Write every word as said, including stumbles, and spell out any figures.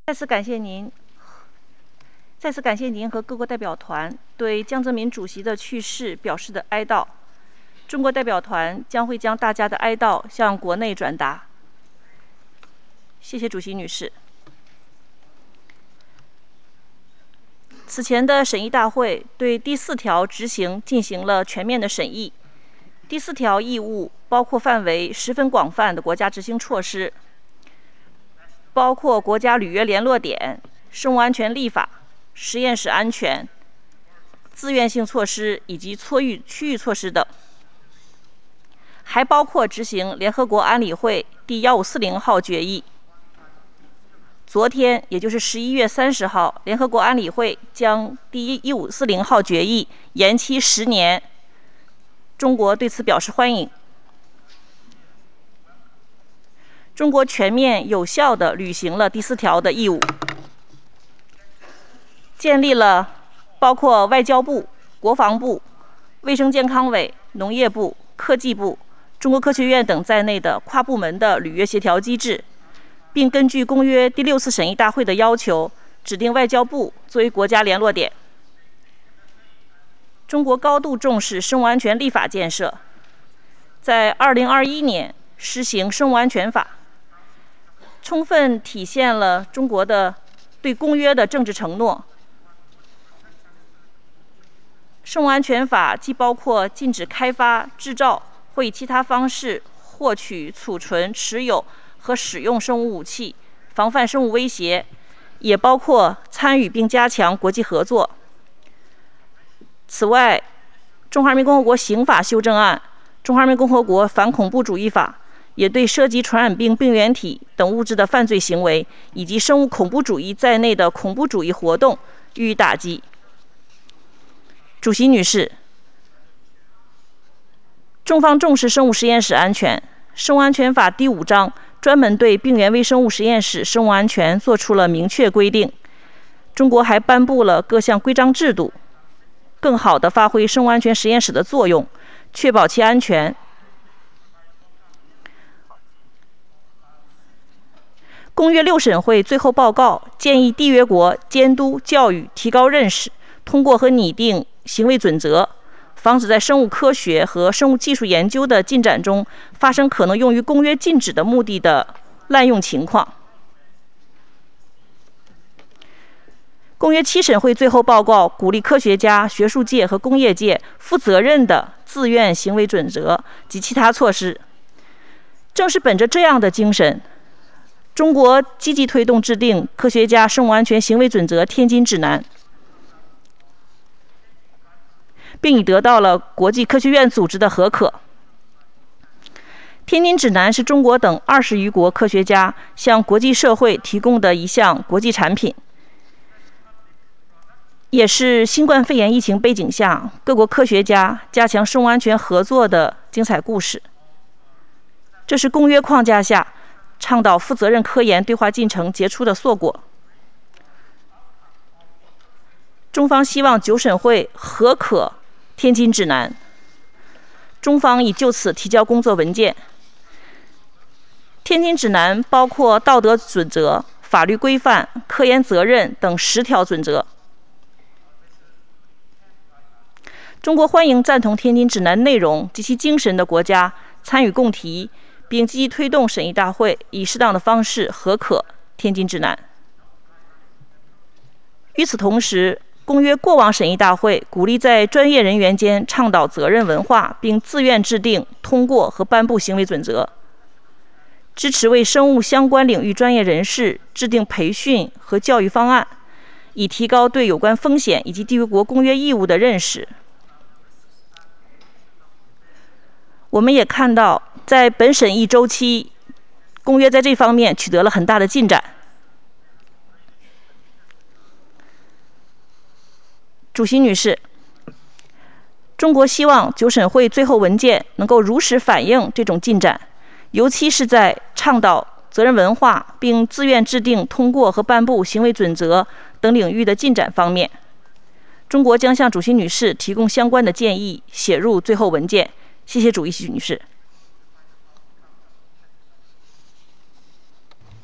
再次感谢您，再次感谢您和各国代表团对江泽民主席的去世表示的哀悼。中国代表团将会将大家的哀悼向国内转达。谢谢主席女士。此前的审议大会对第四条执行进行了全面的审议。第四条义务包括范围十分广泛的国家执行措施，包括国家履约联络点、生物安全立法、实验室安全、自愿性措施以及错域区域措施等，还包括执行联合国安理会第一五四零号决议。昨天，也就是十一月三十号，联合国安理会将第一五四零号决议延期十年，中国对此表示欢迎。中国全面有效地履行了第四条的义务，建立了包括外交部、国防部、卫生健康委、农业部、科技部、中国科学院等在内的跨部门的履约协调机制，并根据公约第六次审议大会的要求，指定外交部作为国家联络点。中国高度重视生物安全立法建设，在二零二一年施行生物安全法，充分体现了中国的对公约的政治承诺。生物安全法既包括禁止开发、制造或以其他方式获取、储存、持有和使用生物武器，防范生物威胁，也包括参与并加强国际合作。此外，中华人民共和国刑法修正案、中华人民共和国反恐怖主义法也对涉及传染病病原体等物质的犯罪行为以及生物恐怖主义在内的恐怖主义活动予以打击。主席女士，中方重视生物实验室安全。生物安全法第五章专门对病原微生物实验室生物安全作出了明确规定。中国还颁布了各项规章制度，更好地发挥生物安全实验室的作用，确保其安全。公约六审会最后报告建议缔约国监督、教育、提高认识，通过和拟定行为准则，防止在生物科学和生物技术研究的进展中发生可能用于公约禁止的目的的滥用情况。公约七审会最后报告鼓励科学家、学术界和工业界负责任的自愿行为准则及其他措施。正是本着这样的精神，中国积极推动制定科学家生物安全行为准则天津指南，并已得到了国际科学院组织的核可。天津指南是中国等二十余国科学家向国际社会提供的一项国际产品，也是新冠肺炎疫情背景下各国科学家加强生物安全合作的精彩故事。这是公约框架下倡导负责任科研对话进程杰出的硕果。中方希望九审会核可天津指南，中方已就此提交工作文件。天津指南包括道德准则、法律规范、科研责任等十条准则。中国欢迎赞同天津指南内容及其精神的国家参与共提，并积极推动审议大会以适当的方式核可天津指南。与此同时，公约过往审议大会鼓励在专业人员间倡导责任文化，并自愿制定、通过和颁布行为准则，支持为生物相关领域专业人士制定培训和教育方案，以提高对有关风险以及缔约国公约义务的认识。我们也看到，在本审议周期，公约在这方面取得了很大的进展。主席女士，中国希望九审会最后文件能够如实反映这种进展，尤其是在倡导责任文化并自愿制定、通过和颁布行为准则等领域的进展方面。中国将向主席女士提供相关的建议，写入最后文件。谢谢主席女士。